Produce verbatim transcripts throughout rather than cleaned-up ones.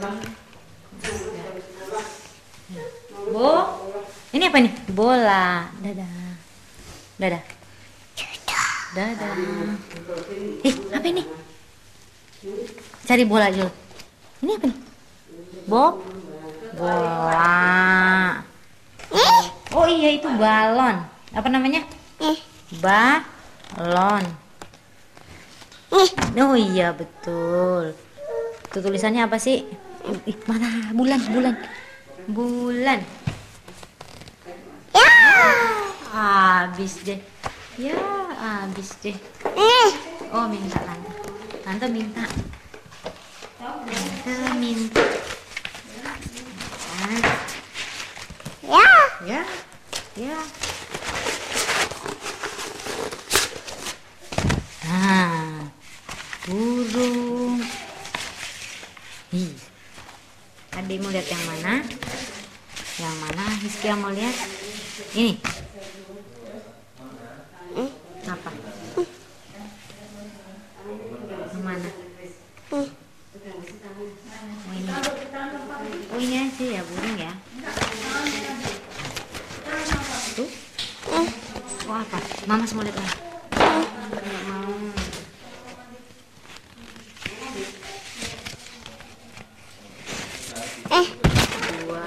Bu, ini apa nih? Bola. Dadah. Dadah. Dadah. Eh, apa ini? Cari bola dulu. Ini apa nih? Bo? Bola. Oh iya, itu balon. Apa namanya? Balon. Oh iya, betul. Itu tulisannya apa sih? Ih, mana? Bulan, bulan. Bulan. Ya. Habis deh. Ya, habis deh. Oh, minta tante. Tante minta. Tante minta. Ya. Ya. Ya. Nah, burung. Ih. Adik mau lihat yang mana? Yang mana? Hizkia mau lihat? Ini. Apa? Yang mana? Oh, ini. Oh, ini aja ya, burung ya. Tuh. Oh, apa? Mama mau lihat mana? Nggak mau. Dua.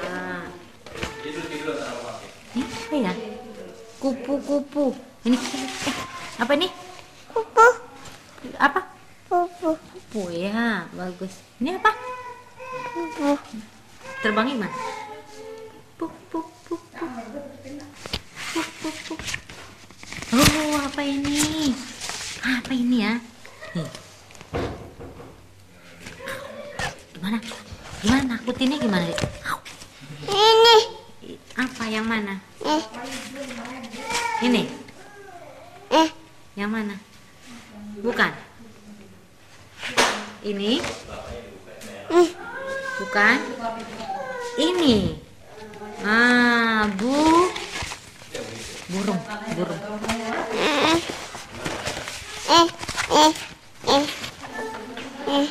Ini apa ya? Kupu-kupu. Ini eh, apa nih? Kupu. Apa? Kupu. Kupu ya, bagus. Ini apa? Kupu. Terbang gimana? Puk puk puk puk. Puk puk puk. Oh, apa ini? Apa ini ya? Nih. Gimana? Gimana nakutinnya gimana? Ini. Apa yang mana? Ini. Eh, yang mana? Bukan. Ini. Bukan. Ini. Ah, bu. Burung, burung. Eh, eh, eh, eh.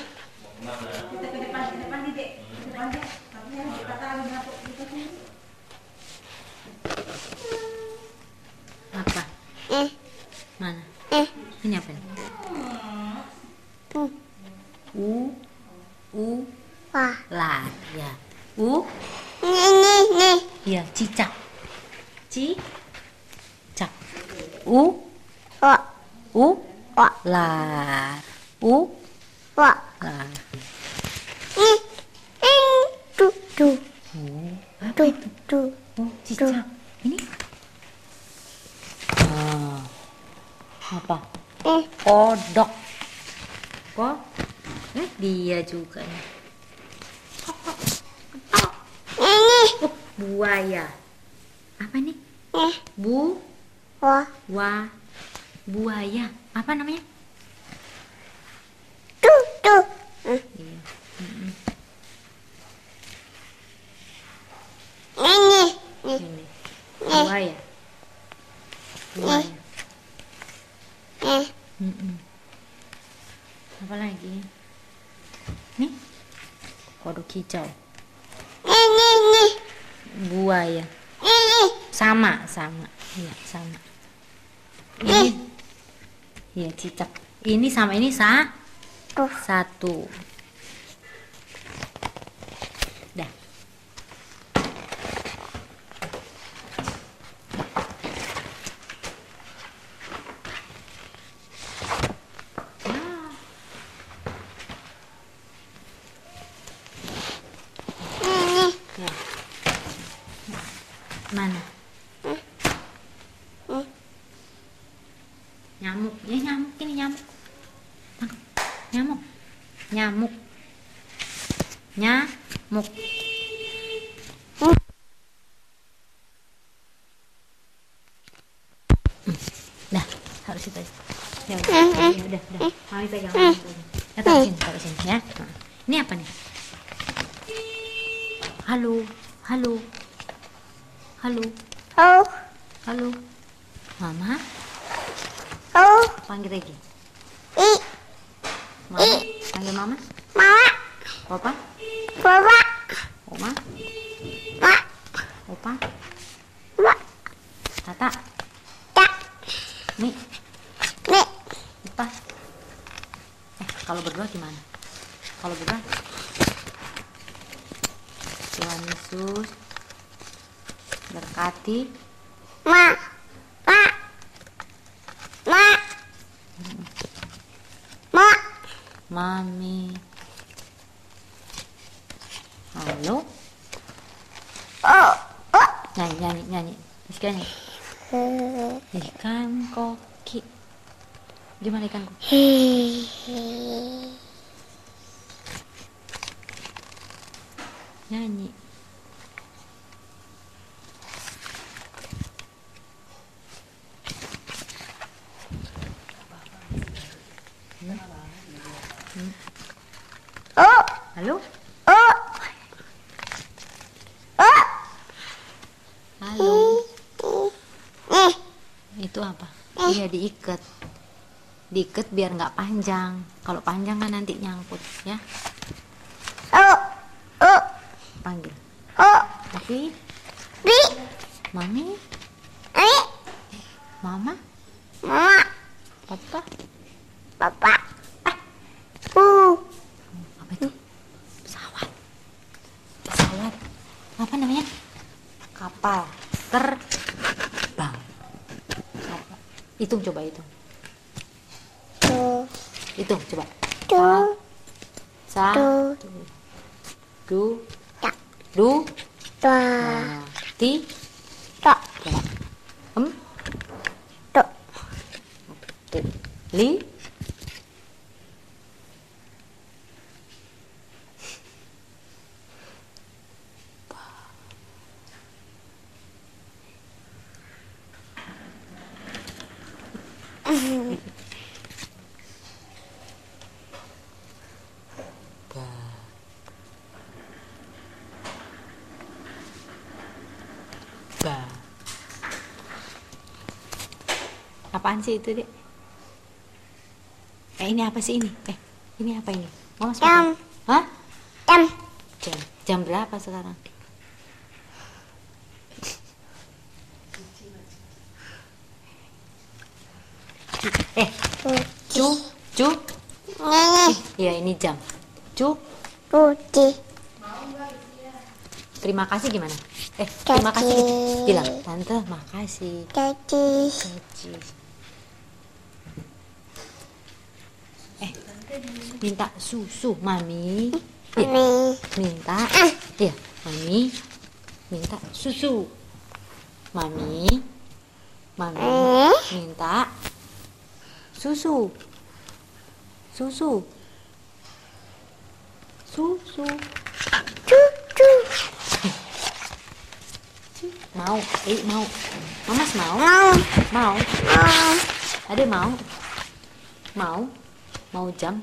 Apa? Eh. Mana? Eh. Ini apa nih? U. U. U. Wah. Lah, ya. U. Nih, nih. Ya, cicak. Cicak. U. Wa. U. Wa. Lah. U. Wa. Lah. Ih. Ing. Tu. Tu. Oh, apa itu? Tu. Oh, cicak. Ini. Ah. Apa? Eh. Kodok. Kok? Eh, dia juga nih. Ini. Oh, buaya. Apa nih? Eh. Bu. Wa. Wa. Buaya. Apa namanya? Tuh, tuh. Eh. Iya. Mm-mm. Ini. Ini. Buaya. Buaya. Eh. Mm-mm. Apa lagi? Nih. Kodok hijau. Ini, ini. Buaya. Ini. Sama, sama. Iya, sama. Ini. Iya, cicak. Ini sama ini sa. Uh. Satu. Dah. Ya. Mana? Hmm. Hmm. Nyamuk, ya nyamuk ini nyamuk. Tangkap. Nyamuk. Nyamuk. Nyamuk. Hmm. Dah, harus itu. Ya udah, ya udah, udah. Mami pegang. Ya taruh sini, taruh sini ya. Ini apa nih? Halo, halo, halo, halo, halo, mama, halo, panggil lagi, i, mama, panggil mama, mama, Papa? Papa. Oma? Ma. Opa? Ma. Tata? Tak. Mi? Mi. Ipa? Eh, kalau berdua gimana? Kalau berdua? Tuhan Yesus berkati Ma. Ma. Ma. Ma. Mami. Halo? Oh. Oh. Nyanyi, nyanyi, nyanyi. Rizky nyanyi. Ikan koki. Gimana ikan koki? Nyanyi. Oh. Halo? Oh. Oh. Halo? Eh. Itu apa? Iya, diikat. Diikat biar nggak panjang. Kalau panjang kan nanti nyangkut, ya. Oh. Oh. Panggil. Oh. Tapi, Bi. Mami, Ai. Mama, Mama. Papa. Papa. Uh. Apa itu? Pesawat. Pesawat. Apa namanya? Kapal terbang. Kapal. Hitung coba hitung. Tuh. Hitung coba. Tuh. Satu. Du. Tak. Du. Tuh. Nah, ti. Tak. Coba. Em. Tuh. Li. Ba. Ba. Apaan sih itu, Dek? Eh, ini apa sih ini? Eh, ini apa ini? Mama suka. Jam. Hah? Jam. Jam. Jam berapa sekarang? Eh, cu, cu. Nyanyi. Iya, ini jam. Cu, Putih. terima kasih gimana? Eh, terima kasih gitu. Caci. Bilang, tante, makasih. Caci. Caci. Eh, minta susu, Mami. Iya, Mami. minta. Iya, Mami. Minta susu. Mami. Mami. Eh. Minta susu. Susu. Susu. Cucu. Mau, eh mau. Mamas mau? Mau. Mau. Mau. Ada mau? Mau? Mau jam?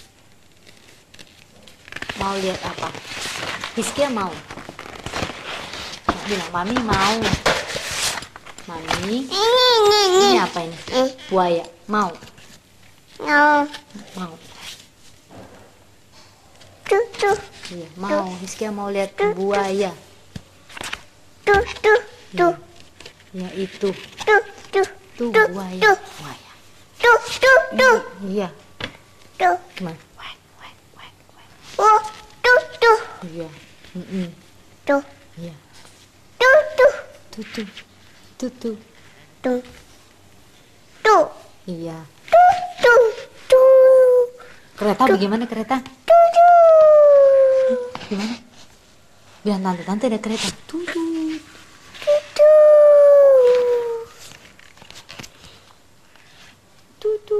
Mau lihat apa? Hizkia mau? Bilang, Mami mau. Mami, Ini, ini, ini. ini apa ini? Eh. Buaya. Mau? Mau. Mau. Cucu. Iya, mau. Hizkia mau lihat buaya. Tuh, tuh, tuh. Ya itu. Tuh, tuh. Tuh Tuh, buaya. tuh. Buaya. Tuh, tuh, tuh. Iya. Tuh. Gimana? Wek, wek, wek, wek. Oh, tuh, tuh. Iya. Mm-mm. Tuh. Iya. Tuh, tuh. Tutu. Tutu. Tuh. Tuh. Iya. Tuh, tuh, tuh. Kereta bagaimana kereta? Tuh, tuh. Gimana? Bilang tante-tante ada kereta. Tutu. Tutu. Tutu.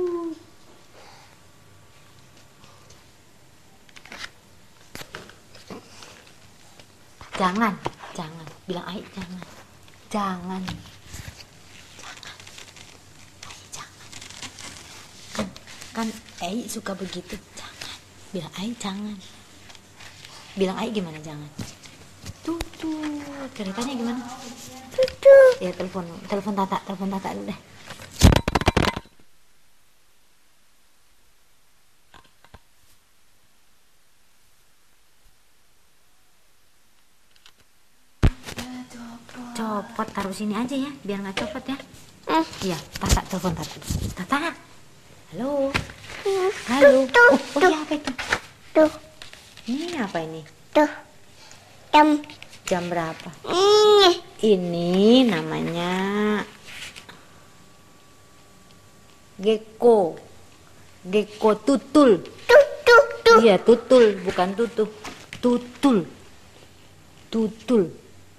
Jangan, jangan. Bilang Ai jangan. Jangan. Jangan. Ai jangan. Kan, kan Ai suka begitu. Jangan. Bilang Ai jangan. Bilang Ai gimana jangan? Tutu. Keretanya gimana? Tutu. Ya telepon, telepon Tata, telepon Tata dulu deh. copot, taruh sini aja ya, biar nggak copot ya. Eh. Iya, Tata telepon Tata. Tata, halo, halo. Tuh, Oh, oh tuh. iya, apa itu? Tuh, Ini apa ini? tuh. Jam. Jam berapa? Ini. Ini namanya gecko, gecko tutul. Tuh, tuh, tuh. Iya, tutul, bukan tutup. Tutul. Tutul.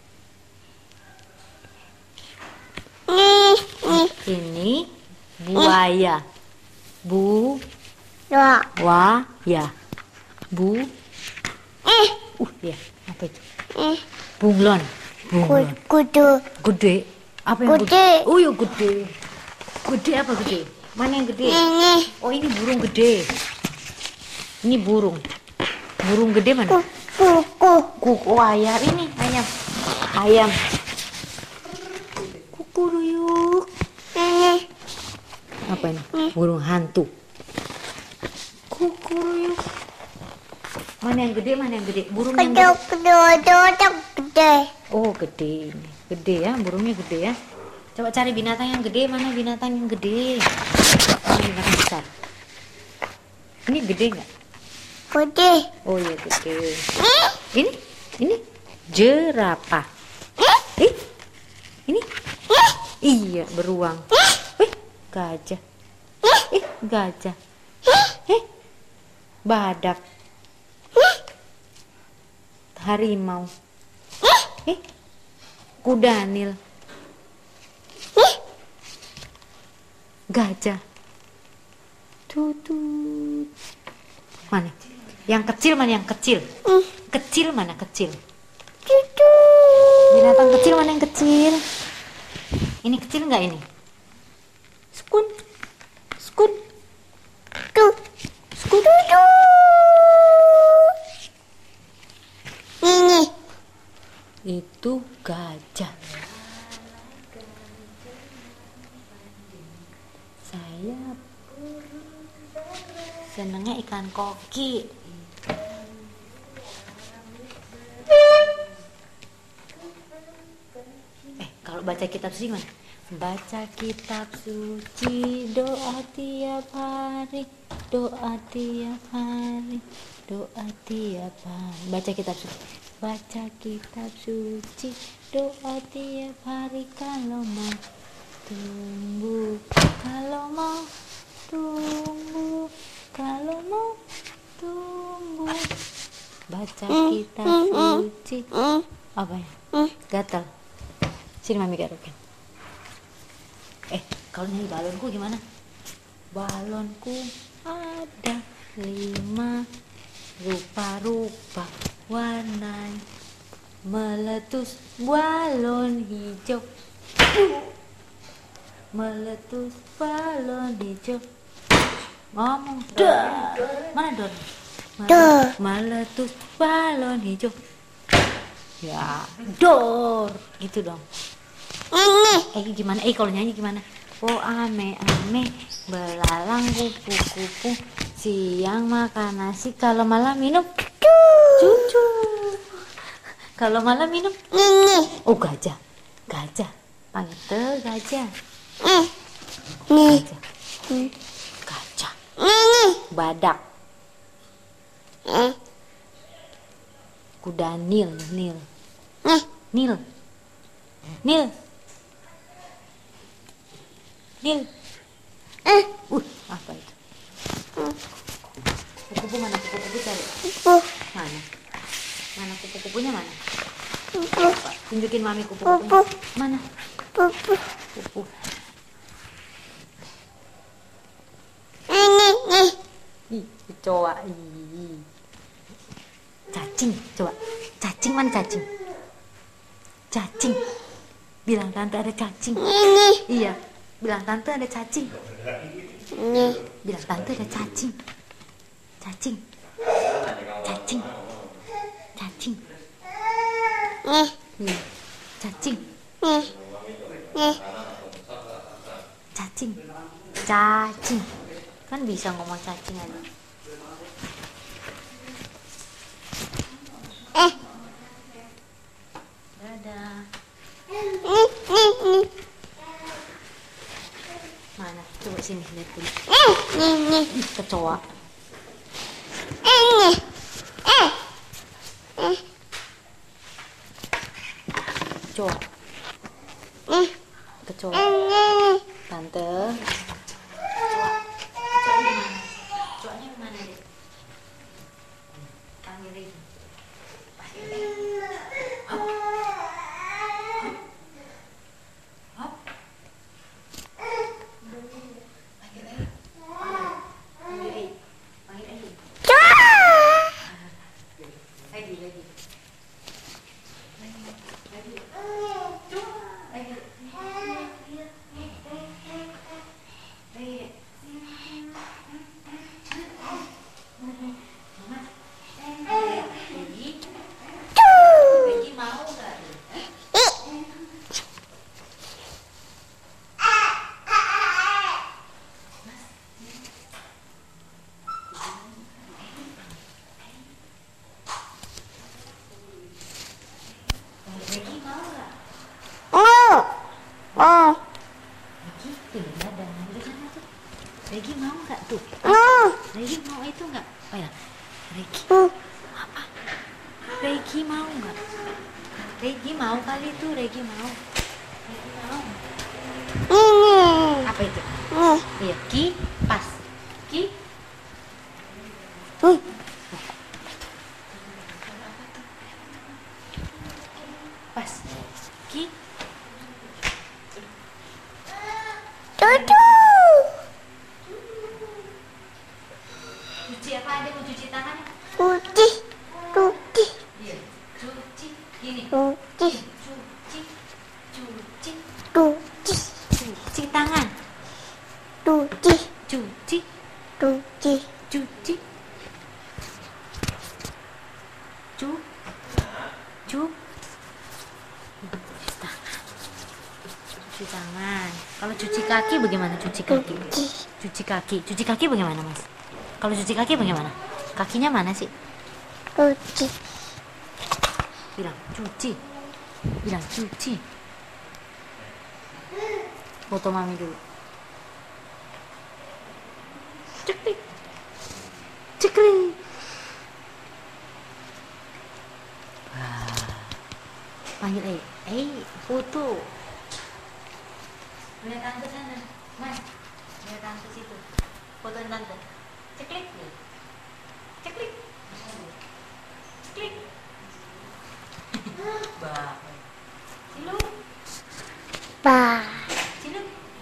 Nih, nih. Ini buaya. Bu Dua. wa ya. Bu Eh. uh ya, apa itu? Eh. Bunglon. Bunglon. Kudu. Gede. Apa yang gede? Gede. Oh, ya gede. Gede apa gede? Mana yang gede? Ini. Oh, ini burung gede. Ini burung. Burung gede mana? Kuku. Kuku ayam ini, ayam. Ayam. Kukuruyuk. Ini. Apa ini? Burung hantu. Kukuruyuk. Mana yang gede, mana yang gede? Burung yang Kudu, gede. kudu, kudu, gede. Oh, gede ini. Gede ya, burungnya gede ya. Coba cari binatang yang gede, mana binatang yang gede? Mana binatang besar? Ini gede nggak? Gede. Oh iya gede. Nih. Ini, ini jerapah. Eh, ini iya beruang. Eh, gajah. Eh, gajah. Eh, badak. Harimau. Eh, kuda nil. Gajah. Tutut. Mana? Yang kecil mana yang kecil? Kecil mana kecil? Cucu. Binatang kecil mana yang kecil? Ini kecil nggak ini? Skun. Skun. Tuh. Skun. Tutu. Ini. Itu gajah. Saya senangnya ikan koki. Eh, kalau baca kitab suci gimana? Baca kitab suci, doa tiap hari, doa tiap hari, doa tiap hari. Baca kitab suci. Baca kitab suci, doa tiap hari kalau mau tumbuh, kalau mau tumbuh, kalau mau tumbuh. Baca kitab suci. Apa ya? Gatal. Sini mami garukin. Eh, kalau nyanyi balonku gimana? Balonku ada lima rupa-rupa warna, meletus balon hijau, meletus balon hijau. Ngomong dah. Mana Don? Dor. Meletus balon hijau. Ya, dor. Gitu dong. Ini. Eh gimana? Eh kalau nyanyi gimana? Oh ame ame belalang kupu-kupu, siang makan nasi, kalau malam minum cucu. Kalau malam minum Ini. oh gajah. Gajah. Panggil tuh gajah. Eh. Nih. Gajah. Gajah. Ini. Badak. Eh. Kuda nil, nil. Nih. Nil. Nil. Nil. Eh. Uh, apa itu? Kupu-kupu mana? Kupu-kupu cari. Kupu. Mana? Mana kupu-kupunya mana? Kupu. Tunjukin mami Kupu. kupu-kupunya. Mana? Kupu. Kupu. Ini. Nih. Ih, kecoa. Ih. Cacing, coba. Cacing mana cacing? Cacing. Bilang tante ada cacing. Ini. Iya. Bilang tante ada cacing. Ini. Bilang tante ada cacing. Cacing. Cacing. Cacing. Nih. Iya. Cacing. Nih. Nih. Cacing. Cacing. Kan bisa ngomong cacing aja. Eh. Dadah. lihat dulu. Eh, nih, nih. Ih, kecoa. Eh, nih. Eh. Eh, Kecoa. nih. Kecoa. Eh, nih. Tante. Kecoa. Kecoanya mana? Kecoanya mana, Dek? Panggil lagi. Panggil lagi. Hop. Hop. Hop. Panggil lagi. Panggil lagi. Panggil lagi. Lagi, lagi. Lagi, lagi. Coba. Lagi. Lagi. Mama. Lagi. Lagi mau nggak? Lagi mau nggak? Oh. Oh. Lagi tuh ada di sana tuh. Lagi mau nggak tuh? Oh. Lagi mau itu nggak? Oh ya, Regi Oh. apa? Regi mau nggak? Regi mau kali tuh, Regi mau. Regi mau. Ini. Apa itu? Nih. Iya, ki pas. Ki. Hmm. Pas. Ki. Tutu. Cuci apa? Ada mau cuci tangan? Tuti. Tuti. Iya. Cuci. Gini. Tuti. Cuci. Cuci. Tuti. Cuci tangan. Tuti. Cuci. Tuti. Cuci. Cu. Cu. Cuci tangan. Cuci tangan. Kalau cuci kaki bagaimana cuci kaki? Tuti. Cuci kaki. Cuci kaki bagaimana, Mas? Kalau cuci kaki bagaimana? Kakinya mana sih? Tuti. Bilang cuci. Bilang cuci. Foto mami dulu. Ceklik. Ceklik. Wah. Panggil eh, eh, foto. Lihat tante sana, Mas. Lihat tante situ. Fotoin tante. Ceklik. Ceklik. Ceklik. Bah. Silu. Ba. Silu.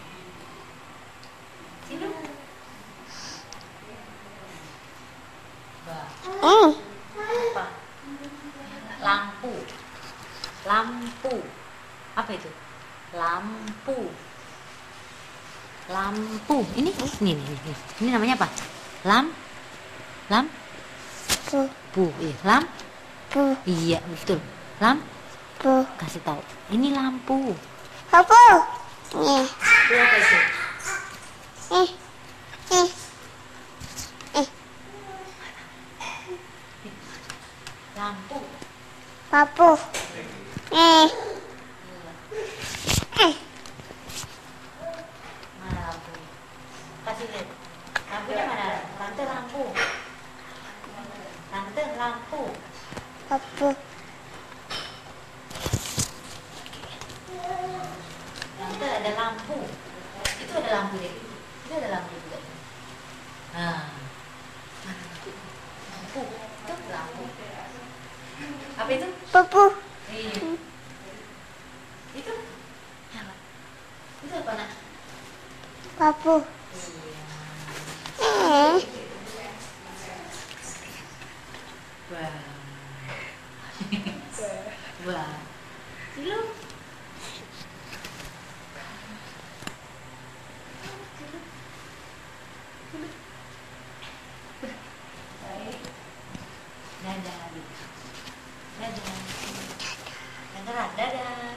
Silu. Bah. Eh. Apa? Lampu. Lampu. Apa itu? Lampu. Lampu. Ini, ini, ini, ini. Ini namanya apa? Lam. Lam. Bu. Pu. Iya. Lam. Bu. Iya, betul. Lam. Bu. Kasih tahu. Ini lampu. Apa? Nih. Itu apa itu? Eh. Eh. Eh. Lampu. Papu. Eh. Eh. Mana lampu? Kasih lihat. Lampunya mana? Tante lampu. Tante lampu. Papu. Tante ada lampu. Itu ada lampu deh. Itu ada lampu juga. Nah. Mana lampu? Lampu. Itu lampu. Apa itu? Papu. Iya. Itu? Apa? Itu apa, Nak? Papu. Iya. Eh. Wah. Wah. Silu. Baik. Dadah. Dadah. Dadah. Dadah.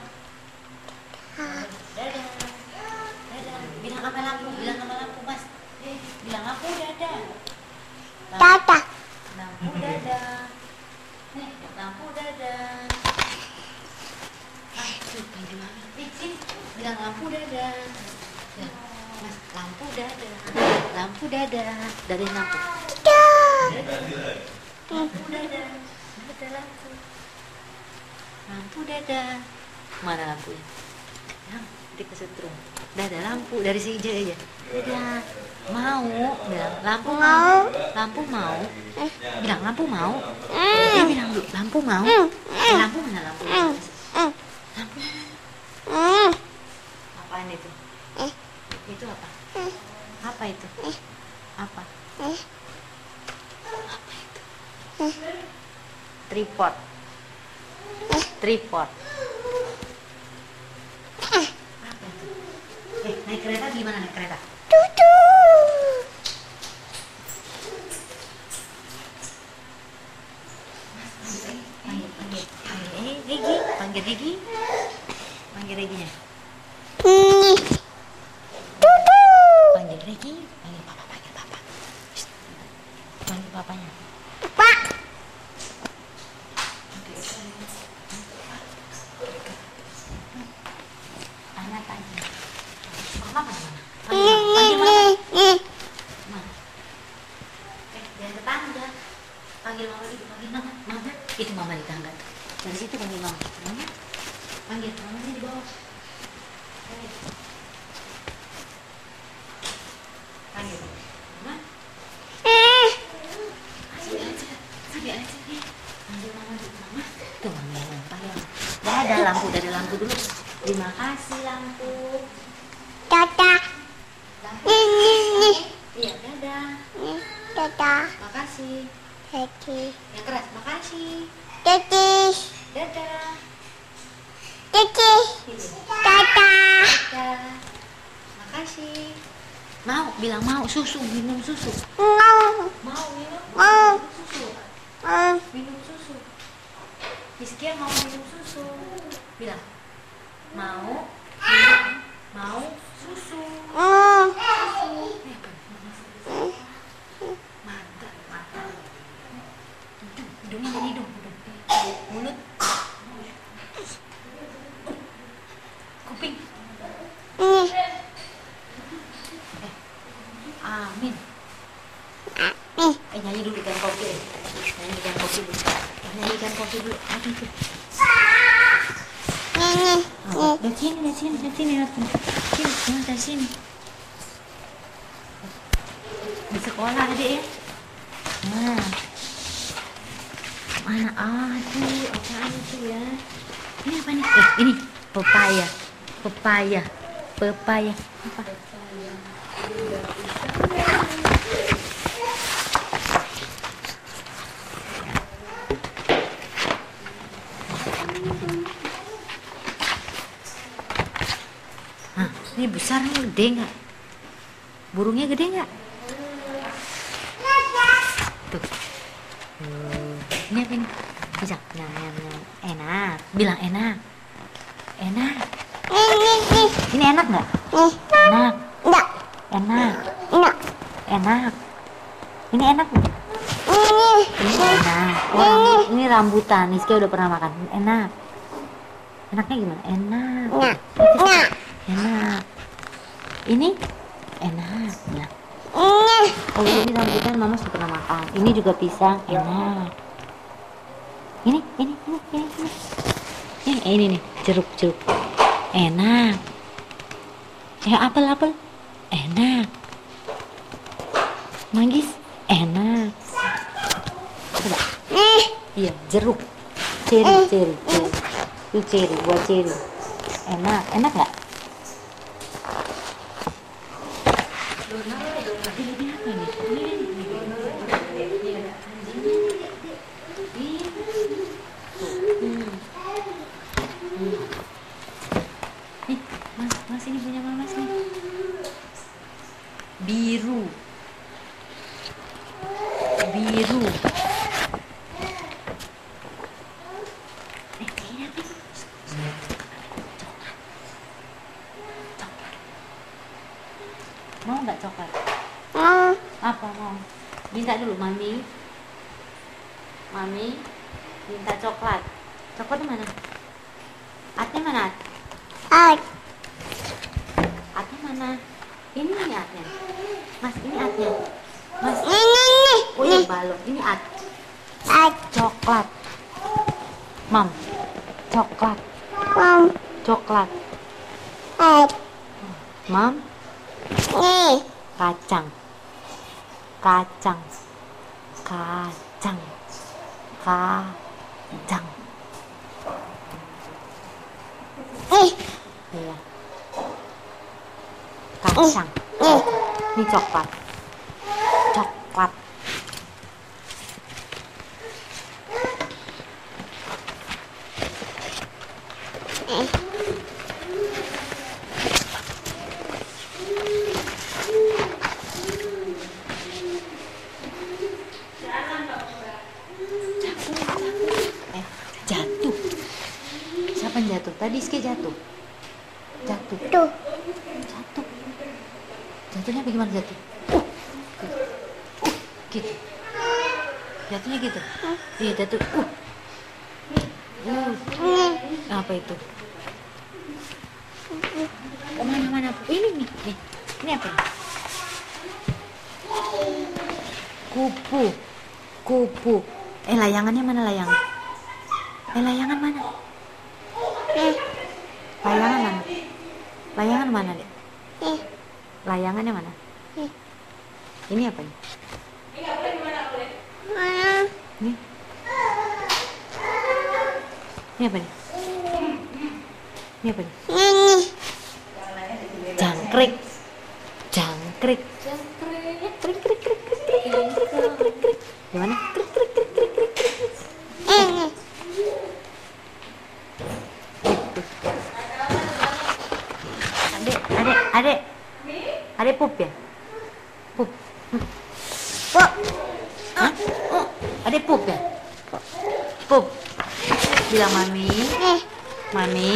Dadah. Dadah. Bilang apa lampu? Bilang apa lampu, Mas? Eh, bilang aku dadah. Tata. Lampu dadah. Nih, lampu dadah. Ah, tuh, kayak gimana? Ih, sini. Bilang lampu dadah. Ya. Mas, lampu dadah. Lampu dadah. Dari lampu. Lampu dadah. Dadah lampu. Lampu dadah. Mana lampunya? Yang dikesetrum. Dadah lampu dari si Ija aja. Dadah. Mau bilang lampu mau. Lampu mau. Bilang lampu mau. Dia bilang dulu lampu mau. Eh, lampu mana lampu? Lampu mana? Apaan itu? Itu apa? Apa itu? Apa? Apa itu? Tripod. Tripod. Apa itu? Eh, naik kereta gimana naik kereta? Tutu. Panggil, panggil, panggil, eh, Regi, panggil Regi, panggil Reginya, Ini. Tutu. panggil Regi, panggil papa, panggil papa, Shh. Panggil papanya. Pak. Anak tanya, mama mana mana? Ini, Panggil mama, ini, ini. mana? Eh, jangan tetangga. Panggil mama dulu, panggil mama, mama. Itu mama di tangga. Dari situ panggil mama. Mama, panggil mamanya di bawah. Panggil. Panggil. Mama. Eh. Sini aja, sini aja nih. Panggil mama dulu, mama. Tuh panggil mama, panggil mama. Dadah lampu, dadah lampu dulu. Terima kasih lampu. Dadah. Lampu. Ini, ini. Iya, dadah. Ini. Dadah. Makasih. Jadi. Yang keras, makasih. Jadi. Dadah. Jadi. Sini. Dadah. Dadah. Makasih. Mau, bilang mau susu, minum susu. Mau. Mau minum? Mau. Minum susu. Mau. Minum susu. Rizkia mau minum susu. Bilang. Mau minum, mau susu. Mau. Susu. Eh, apa? Mantap, mantap. Hidung, hidungnya jadi hidung, hidung. Mulut. Kuping. Ini. Amin. Nih. Eh, nyanyi dulu ikan kopi. Eh. Nyanyi ikan kopi dulu. Eh, nyanyi ikan kopi dulu. Aduh, tuh. Ini. Oh, dari sini, dari sini, dari sini, dari sini. Sini, sini, dari sini. Di sekolah adik ya. Nah. Mana? Aduh, apaan itu ya? Ini apa nih? Eh, ini pepaya. Pepaya. Pepaya. Apa? Hah, ini besar nih, gede nggak? Burungnya gede nggak? Tuh. Hmm, ini apa ini? Bisa? Nah, nah, nah. Enak. Bilang enak. Enak. Ini. Ini. Ini enak nggak? Nih. Enak. Enggak. Enak. Enggak. Enak. Ini enak nggak? Ini. Ini enak. Oh, rambut- ini rambutan. Rizky udah pernah makan. Enak. Enaknya gimana? Enak. Enggak. Itu suka. Enggak. Enak. Ini enak. Bilang. Ini. Oh, ini rambutan mama sudah pernah makan. Ini juga pisang, enak. Ini, ini, ini, ini, ini. Ini, ini nih, jeruk, jeruk. Enak. Eh, apel, apel. Enak. Manggis, enak. Coba. Nih. Iya, jeruk. Ceri, ceri, ceri. Itu ceri, buat ceri. Enak, enak nggak? Ini apa nih? Nih, mas, mas ini punya mama mas nih. Biru. Biru. Eh, ini apa ini? Coklat. Coklat. Mau nggak coklat? Mau. Apa mau? Minta dulu mami. Mami minta coklat. Coklatnya mana? Atnya mana? Out. Atnya mana? Ini nih atnya. Mas, ini atnya. Mas. Nih, nih, nih. Oh iya balok. Ini at. At. Coklat. Mam. Coklat. Mam. Coklat. At. Mam. Nih. Kacang. Kacang. Kacang. Kacang. Nih. Iya. Kacang. Nih. Ini coklat. Coklat. Nih. Eh, jatuh. Siapa yang jatuh? Tadi Rizky jatuh. Jatuh. Tuh. Jatuh. Jatuhnya bagaimana jatuh? Uh, uh, gitu. Jatuhnya gitu. Iya jatuh. Uh. Uh. Nih. Apa itu? Oh mana mana? Ini nih. Nih. Ini apa? Ini? Kupu. Kupu. Eh layangannya mana layangan? Eh layangan mana? Nih. Layangan mana? Layangan mana deh? Nih. Layangannya mana? Nih. Ini apa nih? Mana? Nih. Ini apa nih? Ini apa nih? Nih, nih. Jangkrik. Jangkrik. Jangkrik. Krik krik krik krik krik krik krik krik krik krik. Gimana? Krik krik krik krik krik krik. Nih, nih. Adek, adek, adek. Adek pup ya? Pup. Pop. Hah? Adek pup ya? Pup. Bilang mami. Nih. Mami.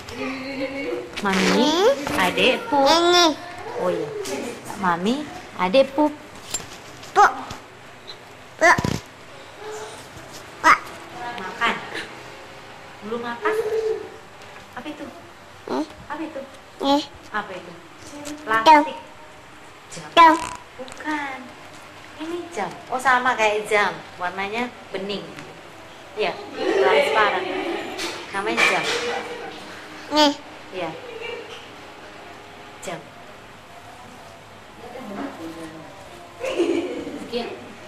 Mami. Adek pup. Nih, nih. Oh iya. Mami, adek pup. Pop. Pop. Pak. Makan. Belum makan? Apa itu? Nih. Apa itu? Nih. Apa itu? Plastik. Jam. Tuh. Bukan. Ini jam. Oh sama kayak jam. Warnanya bening. Iya, transparan. Namanya jam. Nih. Iya. Jam. Iya.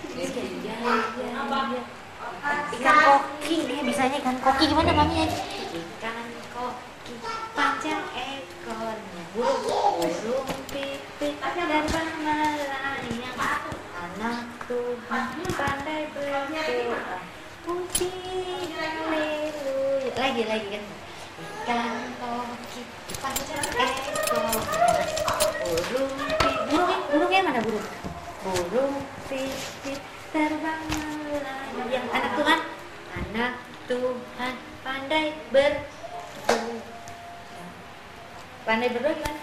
Ikan koki. Ini bisanya ikan koki. Gimana mami? Ikan koki panjang ekornya, burung burung pipit terbang melayang, anak Tuhan pandai berdoa, puji haleluya. Lagi lagi kan. Ikan koki panjang ekornya, burung pipit. Burung burungnya mana burung? Burung pipit terbang melayang, anak Tuhan, anak Tuhan pandai berdoa. Pandai berdoa gimana?